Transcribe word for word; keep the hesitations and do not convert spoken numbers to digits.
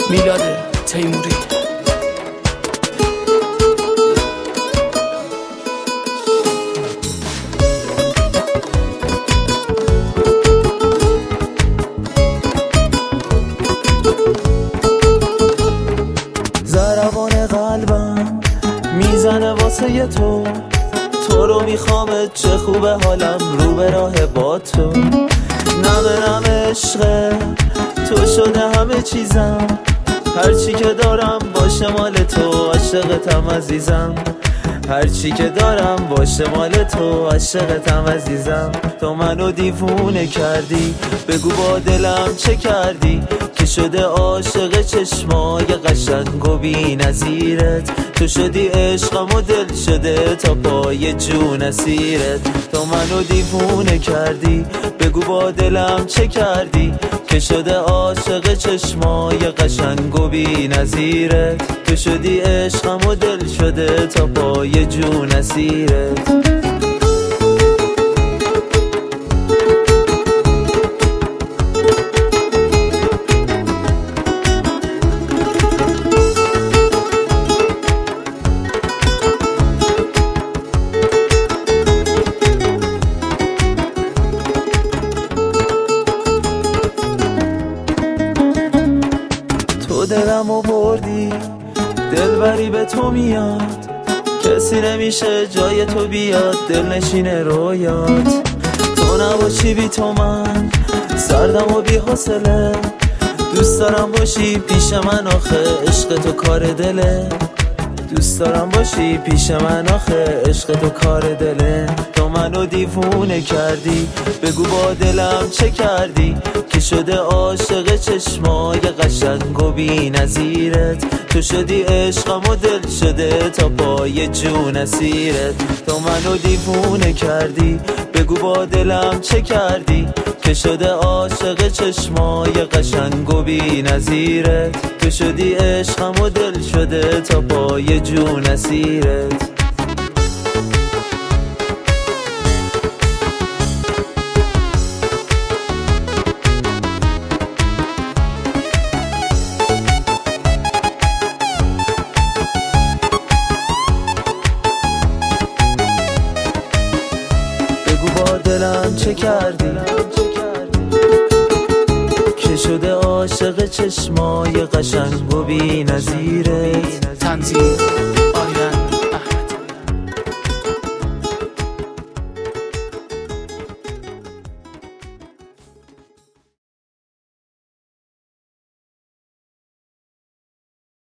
میلاد تیموری. ضربان قلبم میزنه واسه تو، تو رو میخوامت، چه خوبه حالم رو به راه با تو. نمه نمه عشقه تو شده همه چیزم، هرچی که دارم باشه مال تو، عاشقتم عزیزم. هرچی که دارم باشه مال تو، عاشقتم عزیزم. تو منو دیوونه کردی، بگو با دلم چه کردی که شده عاشق چشمای قشنگ و بی نظیرت. تو شدی عشقم و دل شده تا پای جون اسیرت. تو منو دیوونه کردی، بگو با دلم چه کردی که شده عاشق چشمای قشنگ و بی نظیرت. تو شدی عشقم و دل شده تا پای جون اسیرت. تو دلمو بردی، دلبری به تو میاد، کسی نمیشه جای تو بیاد، دل نشینه رویات. تو نباشی بی تو من سردم و بی حوصله، دوست دارم باشی پیش من آخه عشق تو کار دله. دوست دارم باشی پیش من آخه عشق تو کار دله. تو منو دیوونه کردی، بگو با دلم چه کردی که شده عاشق چشمای قشنگ و بی نظیرت. تو شدی عشقم و دل شده تا پای جون اسیرت. تو منو دیوونه کردی، بگو با دلم چه کردی که شده عاشق چشمای قشنگ و بی نظیرت. تو شدی عشقم و دل شده تا پای جون اسیرت. بگو با دلم چه کردی که شده عاشق چشمای قشنگ و بی نظیرت. تنظیم